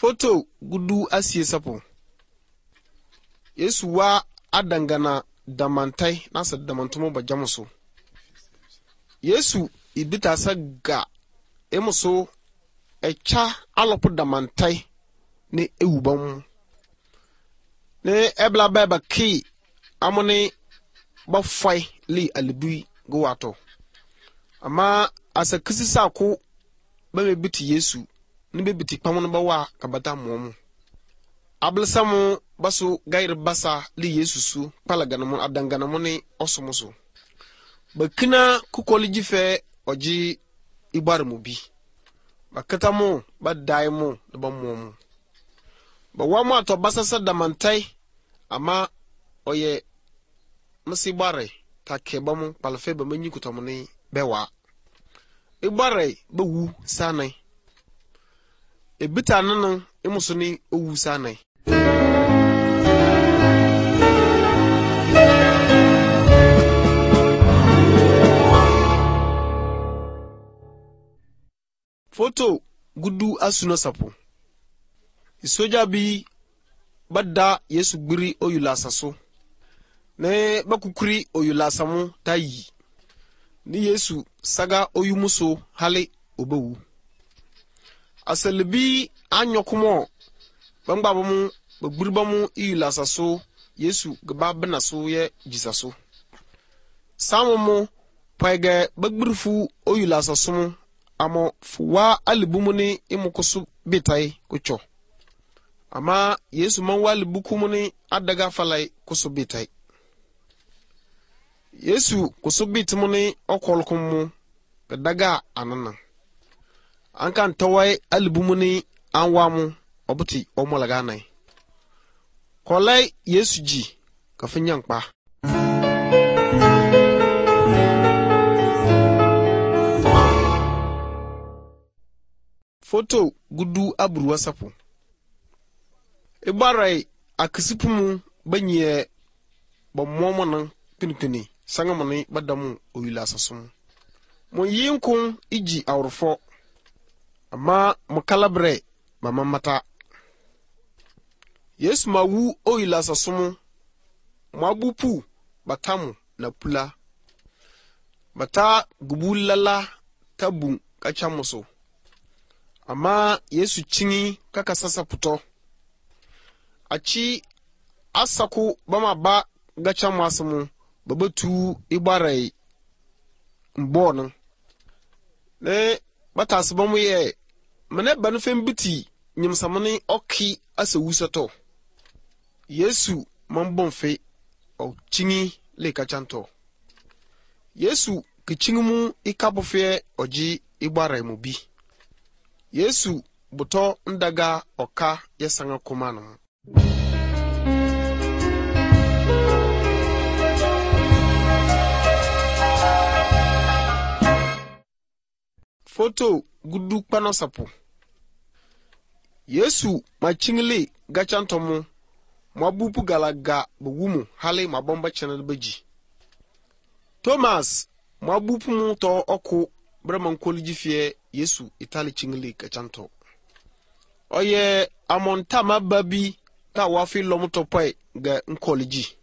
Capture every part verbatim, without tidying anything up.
Foto gudu asiye sapo. Yesu wa adangana damantai nasa damantumo bajamuso. Yesu ibita saga emuso echa alopo damantai ne ewubam. Ne ebla beba ki amone bafai li alibui gowato. Ama asa kisisa ko bame biti Yesu nibe biti pamon bawa kabata muomu. Ablesamu basu gair basa li Yesu su palaganamon adanganamoni osomuso. Bakina kukoliji fe oji ibar mubi. Bakatamu ba daimu ba muomu. Ba wamu ato basa sa damantai ama oye masibare ta kebamu palafe ba menyi kutamuni bewa. Ibare ba wu sanai. Ebita nanan emusuni owu sanai. Foto gudu asuno sapo. Isoja bi bada Yesu gbiri oyulasa so. Ne bakukuri oyulasa mu tayi. Ni Yesu saga oyumuso hale obewu. Asalibi anyokumo bangbabamu bagbiribamu oyulasa so Yesu gaba bena so ye jisaso. Samomo paige bagbirifu oyulasa so amo fuwa alibumuni imukusu bitai kucho. Ama Yesu manwa alibukumuni adaga falai kusu bitai. Yesu kusu bitimuni okolkumu daga anana. Ankan tawai alibumuni anwamu obuti omolaganai. Kolai Yesu ji kafinyankpa. Foto gudu abruwa sapo. Ibarai akisipumu banye ba momonan pinipini sangamani badamu oyulasa sumu. Mo yinkun iji awrufo ama mukalabre mama mata. Yesu mawu oyulasa sumu mabupu batamu na pula. Bata gubulala tabu kachamuso. Ama Yesu chingi kaka sasa puto. Achi asaku bama ba gacha masamu babatu ibarai mbona. Ne batasi bamu ye mene banufem biti nyimsamani oki asa wusato. Yesu mambonfe o chingi le kachanto. Yesu kichingumu ikabufe oji ibarai mubi. Yesu buto ndaga oka yesanga kumano. Foto gudu panosapo. Yesu machingili gachantomu mabupu galaga bugumu hali mabomba channel beji. Thomas mabupu mu to oku breman koliji fie Yesu itali chingili gachanto. Oye amonta mababi ta wafi lomuto pai ga nkoliji.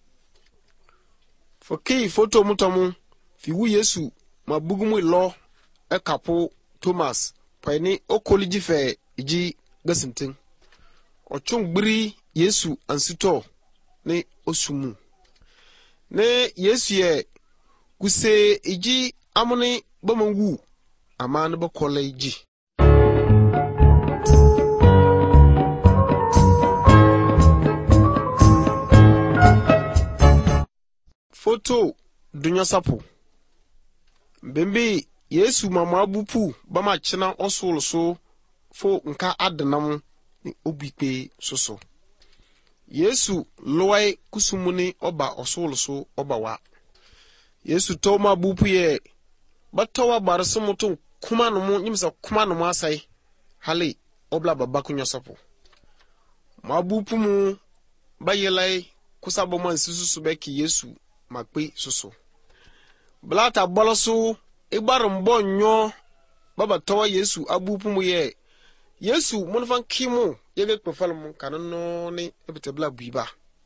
Foki foto mutamu fiwu Yesu mabugumu lo ekapo Thomas paini okoliji fe iji gasintin. Ochung biri Yesu ansito ne osumu. Ne Yesu ye kuse iji amone bamangu amane bakole iji. Foto dunya sapo. Bembe Yesu mama bupu bama china osolo so fo nka adanam ni obikpe soso. Yesu loai kusumuni oba osolo so oba wa. Yesu toma bupu ye batawa barasumutu kuma no mu nyimsa kuma no asai hali obla babaku nyosapo. Ma bupu mu bayelai kusabo man susu beki Yesu makpe soso. Blata bolosu ibarum bonyo baba tawa Yesu abupu mu ye. Yesu munfan kimu yege kpefalum kanno ni ebitebla buiba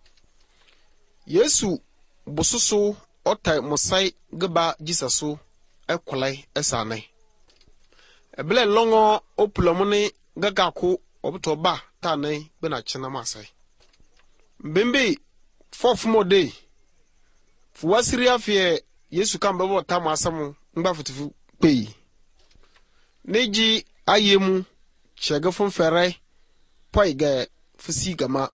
Yesu bososo otai musai geba jisaso ekwalai esane ebele longo opulomuni gagako obutoba tanai bena china masai mbembe fof mode fuwasiri afie Yesu kamba bo tamasamu ngba futufu pei neji ayemu chege fun ferai poiga fusi gama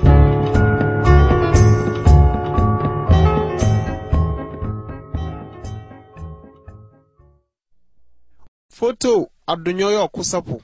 Foto adunyoyo kusapo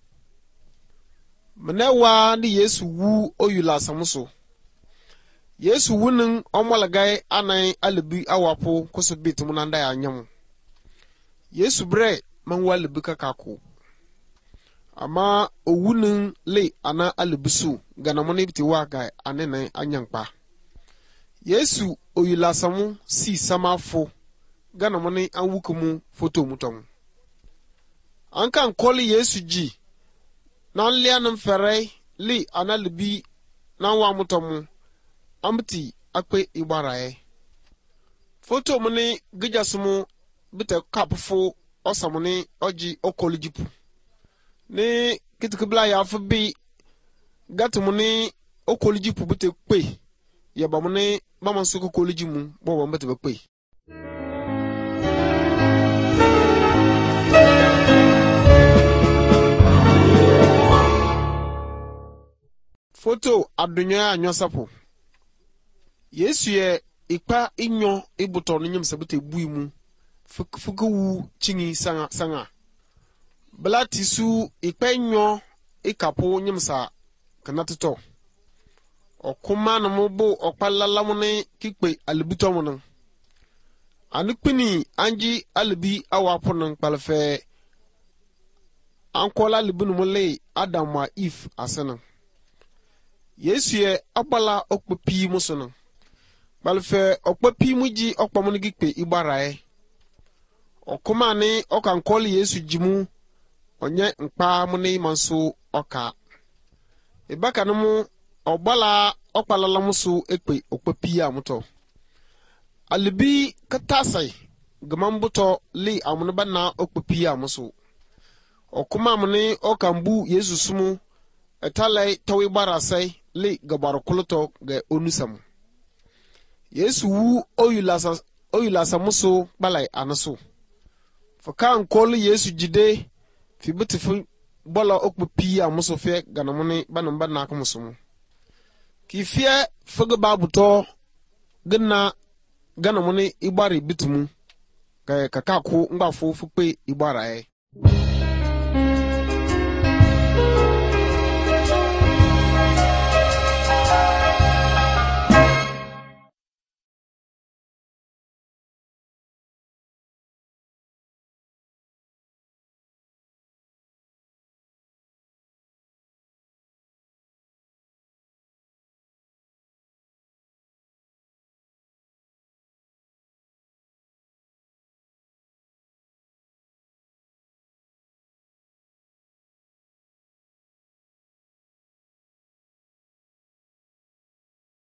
Mnewa ni Yesu wu oyula samuso Yesu wunin omwalagai anai alibi awapo kusobit munanda ya nyamu Yesu bre manwa alibi kakako Ama owunin le ana alibisu ganamoni biti wagai anene anyankpa Yesu oyula samu si samafo ganamoni anwukumu foto mutamu Anka nkoli Yesu ji nan lianum ferai li analibi nan wa mutamu amti akpe ibarae foto muni gijasumu bite kapfo osamuni oji okoli jipu ni kitikibla ya fubi gatumuni okoli jipu bite kpe yabamuni mamansuko okoli jimu bo bite kpe Foto adunya anyosapo Yesu ye ikpa inyo ibuto nyim sabute buimu fuku chingi sanga sanga Blatisu ikpa inyo ikapo nyimsa kanatoto okuma na mobo okpalalamune kikpe alibuto mun Anukpini anji alibi awapo nan kpalfe ankola libunu mole Adam wa Eve asana Yesu ye abala okpepi musono balfe okpepi muji okpamunigi pe ibarae okuma ni okankoli Yesu jimu onye nkpa muni manso oka ibaka numu obala okpalala muso ekpe okpepi amuto alibi katasai gamambuto li amunba na okpepi amuso okuma muni okambu Yesu sumu etalai tawi barasai le gabaru kuluto ga onusamu Yesu wu oyulasa oyulasa muso balai anaso faka ankol Yesu jide fi butifu bola okpupi amuso fe ganamuni banamba na akumusumu kifie fuga babuto gna ganamuni ibari bitumu ka kakako ngbafo fukpe ibara e